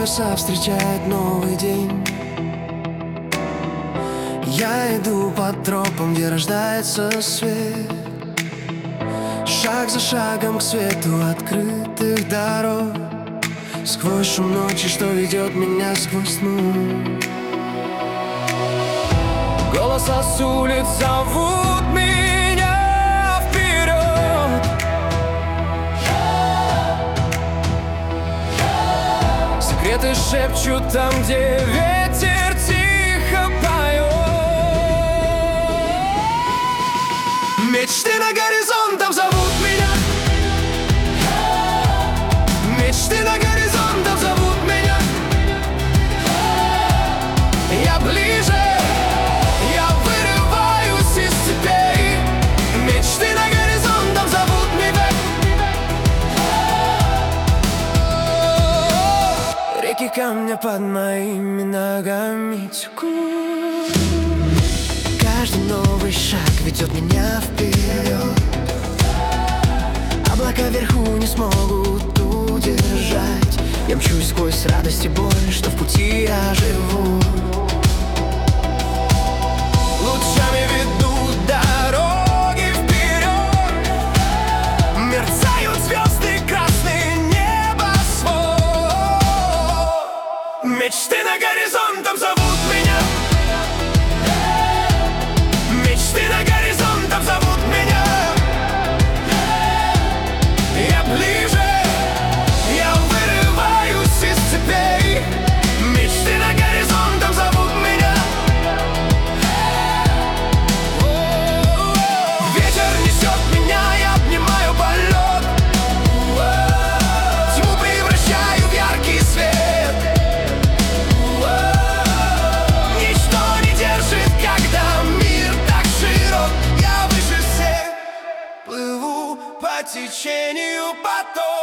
небеса встречает новый день. Я иду по тропам, где рождается свет, шаг за шагом к свету открытых дорог, сквозь шум ночи, что ведет меня сквозь тьму. Голоса с улиц зовут меня вперед. Секреты шепчут там, где ветер тихо поет. Мечты на горизонтах зовут меня. Мечты на горизонтах зовут меня. Я ближе. Реки камня под моими ногами текут. Каждый новый шаг ведет меня вперед. Облака вверху не смогут удержать. Я мчусь сквозь радость и боль, что в пути я живу. Лучами ведут дороги вперед. Мерцают звезды, красный небосвод. Мечты на горизонтах зовут меня. Мечты на горизонтах зовут меня. Я ближе, я вырываюсь из цепей. Мечты на горизонтах зовут меня. Ветер несет меня, я обнимаю полет. Тьму превращаю в яркий свет. Ничто не держит, когда мир так широк. Я выше всех, плыву по течению потока.